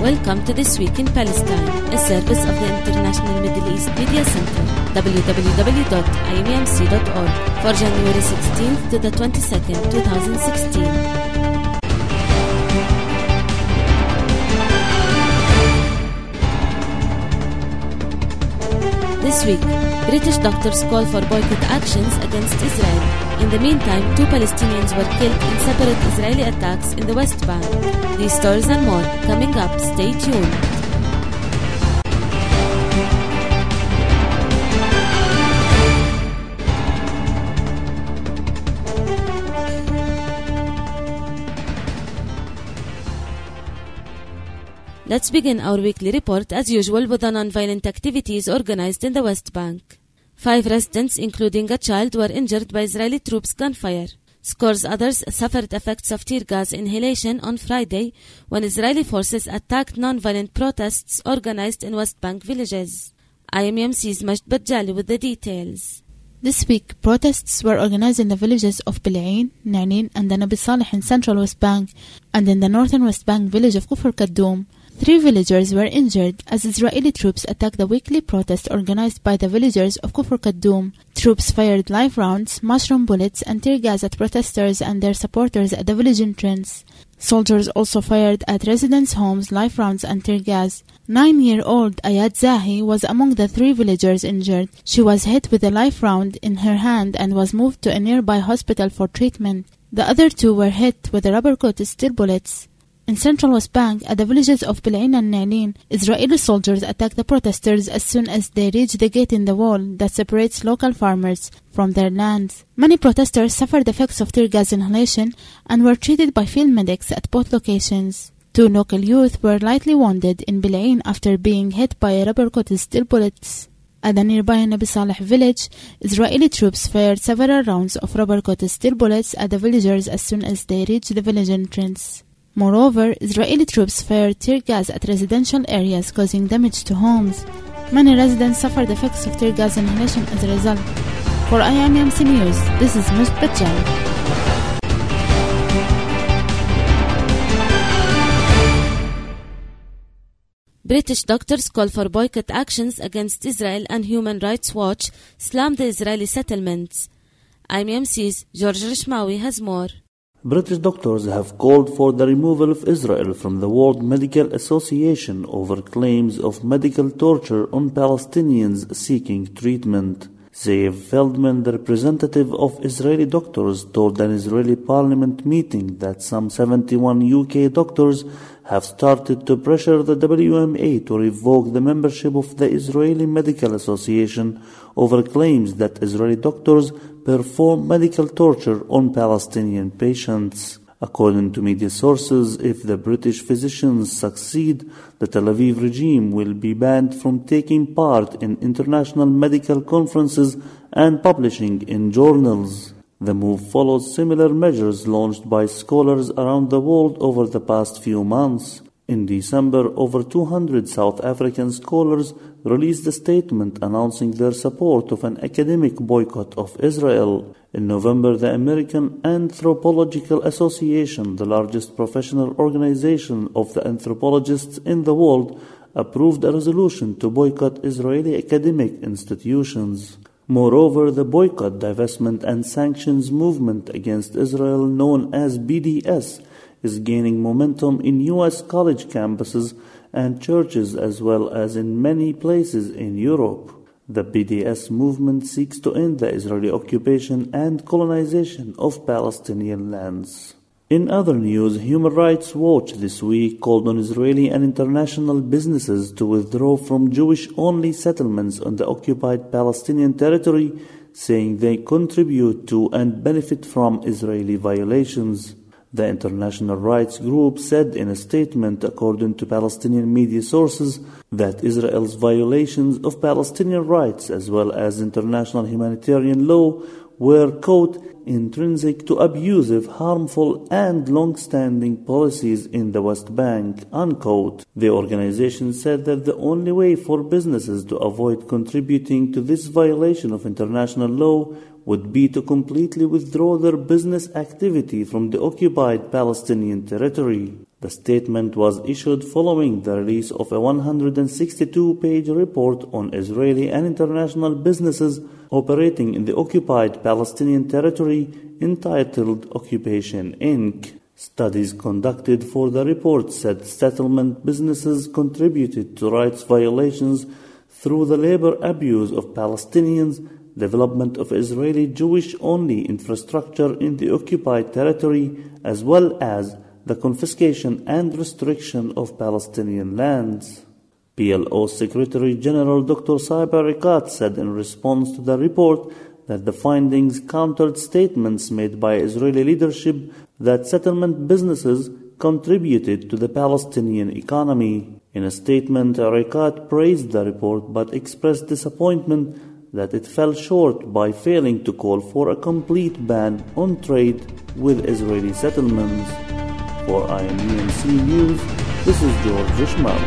Welcome to This Week in Palestine, a service of the International Middle East Media Center, www.imemc.org, for January 16th to the 22nd, 2016. This week, British doctors call for boycott actions against Israel. In the meantime, 2 Palestinians were killed in separate Israeli attacks in the West Bank. These stories and more coming up. Stay tuned. Let's begin our weekly report as usual with the non-violent activities organized in the West Bank. 5 residents, including a child, were injured by Israeli troops' gunfire. Scores others suffered effects of tear gas inhalation on Friday when Israeli forces attacked non-violent protests organized in West Bank villages. IMEMC's Majd Bajali with the details. This week, protests were organized in the villages of Bil'ain, Na'nin, and the Nabi Saleh in central West Bank, and in the northern West Bank village of Kufr Kaddoum. 3 villagers were injured as Israeli troops attacked the weekly protest organized by the villagers of Kufr Kaddoum. Troops fired live rounds, mushroom bullets, and tear gas at protesters and their supporters at the village entrance. Soldiers also fired at residents' homes live rounds and tear gas. 9-year-old Ayad Zahi was among the 3 villagers injured. She was hit with a live round in her hand and was moved to a nearby hospital for treatment. The other 2 were hit with rubber-coated steel bullets. In central West Bank, at the villages of Bil'ain and Na'nin, Israeli soldiers attacked the protesters as soon as they reached the gate in the wall that separates local farmers from their lands. Many protesters suffered effects of tear gas inhalation and were treated by field medics at both locations. 2 local youth were lightly wounded in Bil'ain after being hit by rubber-coated steel bullets. At the nearby Nabi Saleh village, Israeli troops fired several rounds of rubber-coated steel bullets at the villagers as soon as they reached the village entrance. Moreover, Israeli troops fired tear gas at residential areas, causing damage to homes. Many residents suffered effects of tear gas inhalation as a result. For IMEMC News, this is Majd Bajali. British doctors call for boycott actions against Israel, and Human Rights Watch slammed the Israeli settlements. IMEMC's George Rishmawi has more. British doctors have called for the removal of Israel from the World Medical Association over claims of medical torture on Palestinians seeking treatment. Zeev Feldman, the representative of Israeli doctors, told an Israeli parliament meeting that some 71 UK doctors have started to pressure the WMA to revoke the membership of the Israeli Medical Association over claims that Israeli doctors perform medical torture on Palestinian patients. According to media sources, if the British physicians succeed, the Tel Aviv regime will be banned from taking part in international medical conferences and publishing in journals. The move follows similar measures launched by scholars around the world over the past few months. In December, over 200 South African scholars released a statement announcing their support of an academic boycott of Israel. In November, the American Anthropological Association, the largest professional organization of the anthropologists in the world, approved a resolution to boycott Israeli academic institutions. Moreover, the boycott, divestment and sanctions movement against Israel, known as BDS, is gaining momentum in U.S. college campuses and churches as well as in many places in Europe. The BDS movement seeks to end the Israeli occupation and colonization of Palestinian lands. In other news, Human Rights Watch this week called on Israeli and international businesses to withdraw from Jewish-only settlements on the occupied Palestinian territory, saying they contribute to and benefit from Israeli violations. The international rights group said in a statement, according to Palestinian media sources, that Israel's violations of Palestinian rights as well as international humanitarian law were, quote, intrinsic to abusive, harmful, and long-standing policies in the West Bank, unquote. The organization said that the only way for businesses to avoid contributing to this violation of international law would be to completely withdraw their business activity from the occupied Palestinian territory. The statement was issued following the release of a 162-page report on Israeli and international businesses operating in the occupied Palestinian territory entitled Occupation Inc. Studies conducted for the report said settlement businesses contributed to rights violations through the labor abuse of Palestinians, development of Israeli Jewish-only infrastructure in the occupied territory, as well as the confiscation and restriction of Palestinian lands. PLO Secretary General Dr. Saeb Erekat said in response to the report that the findings countered statements made by Israeli leadership that settlement businesses contributed to the Palestinian economy. In a statement, Erekat praised the report but expressed disappointment that it fell short by failing to call for a complete ban on trade with Israeli settlements. For IMEMC News, this is George Ishmael.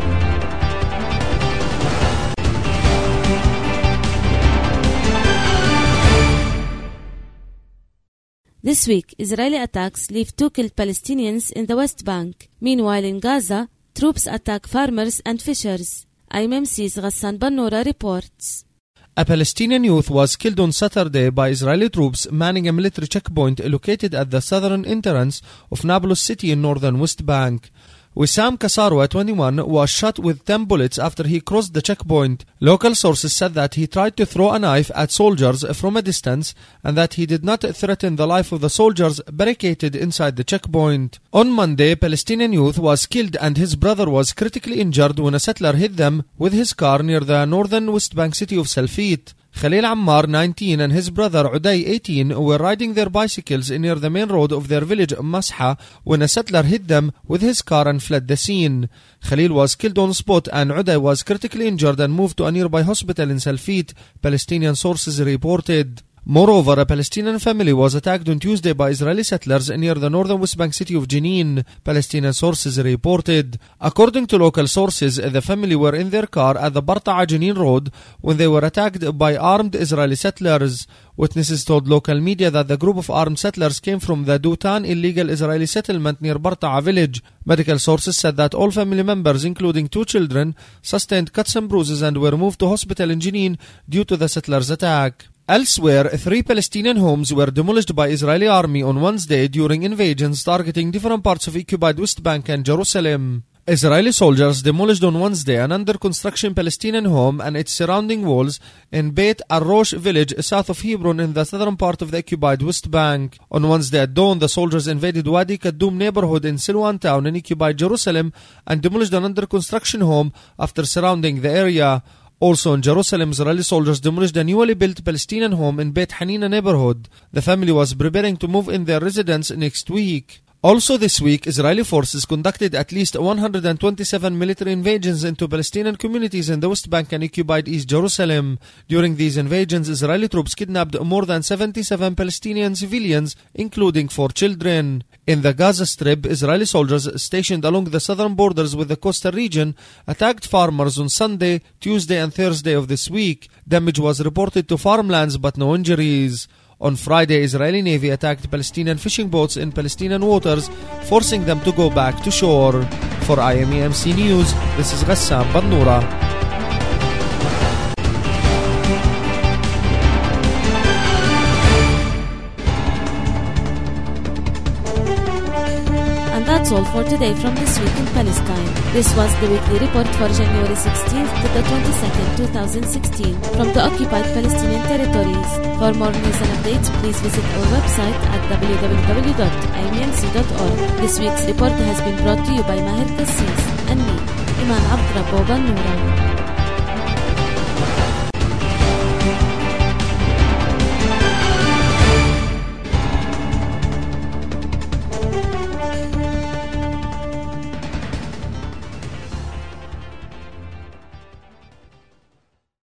This week, Israeli attacks leave 2 killed Palestinians in the West Bank. Meanwhile, in Gaza, troops attack farmers and fishers. IMMC's Ghassan Bannoura reports. A Palestinian youth was killed on Saturday by Israeli troops manning a military checkpoint located at the southern entrance of Nablus city in northern West Bank. Wissam Kasarwa, 21, was shot with 10 bullets after he crossed the checkpoint. Local sources said that he tried to throw a knife at soldiers from a distance and that he did not threaten the life of the soldiers barricaded inside the checkpoint. On Monday, a Palestinian youth was killed and his brother was critically injured when a settler hit them with his car near the northern West Bank city of Salfit. Khalil Ammar, 19, and his brother Uday, 18, were riding their bicycles near the main road of their village Masha when a settler hit them with his car and fled the scene. Khalil was killed on spot and Uday was critically injured and moved to a nearby hospital in Salfit, Palestinian sources reported. Moreover, a Palestinian family was attacked on Tuesday by Israeli settlers near the northern West Bank city of Jenin, Palestinian sources reported. According to local sources, the family were in their car at the Barta'a Jenin road when they were attacked by armed Israeli settlers. Witnesses told local media that the group of armed settlers came from the Dutan illegal Israeli settlement near Barta'a village. Medical sources said that all family members, including 2 children, sustained cuts and bruises and were moved to hospital in Jenin due to the settlers' attack. Elsewhere, 3 Palestinian homes were demolished by Israeli army on Wednesday during invasions targeting different parts of occupied West Bank and Jerusalem. Israeli soldiers demolished on Wednesday an under-construction Palestinian home and its surrounding walls in Beit Ar-Rosh village south of Hebron in the southern part of the occupied West Bank. On Wednesday at dawn, the soldiers invaded Wadi Kaddoum neighborhood in Silwan town in occupied Jerusalem and demolished an under-construction home after surrounding the area. Also in Jerusalem, Israeli soldiers demolished a newly built Palestinian home in Beit Hanina neighborhood. The family was preparing to move in their residence next week. Also this week, Israeli forces conducted at least 127 military invasions into Palestinian communities in the West Bank and occupied East Jerusalem. During these invasions, Israeli troops kidnapped more than 77 Palestinian civilians, including 4 children. In the Gaza Strip, Israeli soldiers stationed along the southern borders with the coastal region attacked farmers on Sunday, Tuesday and Thursday of this week. Damage was reported to farmlands but no injuries. On Friday, Israeli Navy attacked Palestinian fishing boats in Palestinian waters, forcing them to go back to shore. For IMEMC News, this is Ghassan Bannoura. That's all for today from This Week in Palestine. This was the weekly report for January 16th to the 22nd, 2016 from the occupied Palestinian territories. For more news and updates, please visit our website at www.imemc.org. This week's report has been brought to you by Maher Kassis and me, Iman Abdrabbo Bannoura.